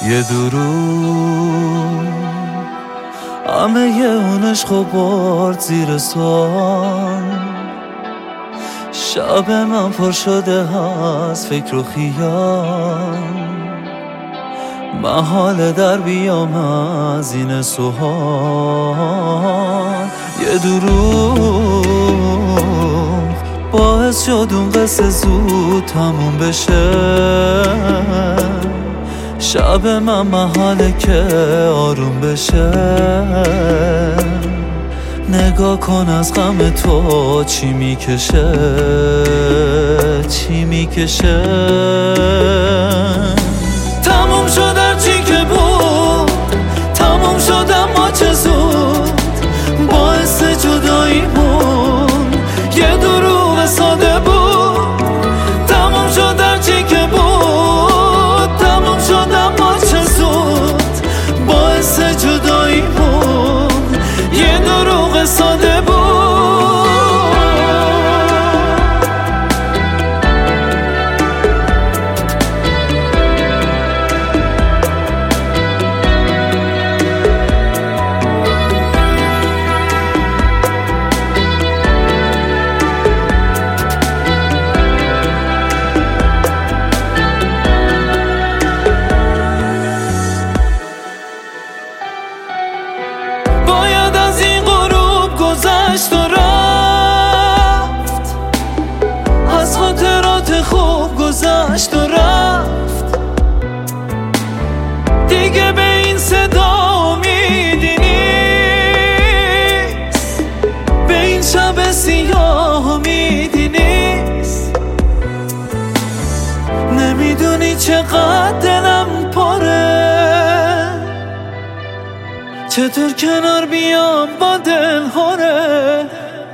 یه دروغ همه اون عشق و برد زیر سوال. شب من پر شده از فکر و خیال، محال در بیام از این سوال. یه دروغ باعث شد اون قصه زود تموم بشه. شب من محاله که آروم بشه. نگاه کن از غم تو چی میکشه، چی میکشه. تموم شد هرچی که بود، تموم شد اما چه زود. باعث جداییمون یه دروغ ساده بود. تموم شد هرچی که بود، تموم شد اما چه زود. باعث جداییمون یه دروغ ساده بود. باید از این غروب گذشت و رفت، از خاطرات خوب گذشت و رفت. دیگه به این صدا امیدی نیست، به این شب سیاه امیدی نیست. نمیدونی چقدر دلم پره، چطور کنار بیام با دل هره.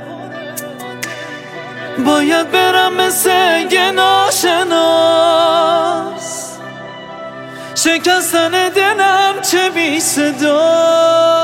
باید برم مثل یه ناشناس، شکستن دلم چه بی صدا.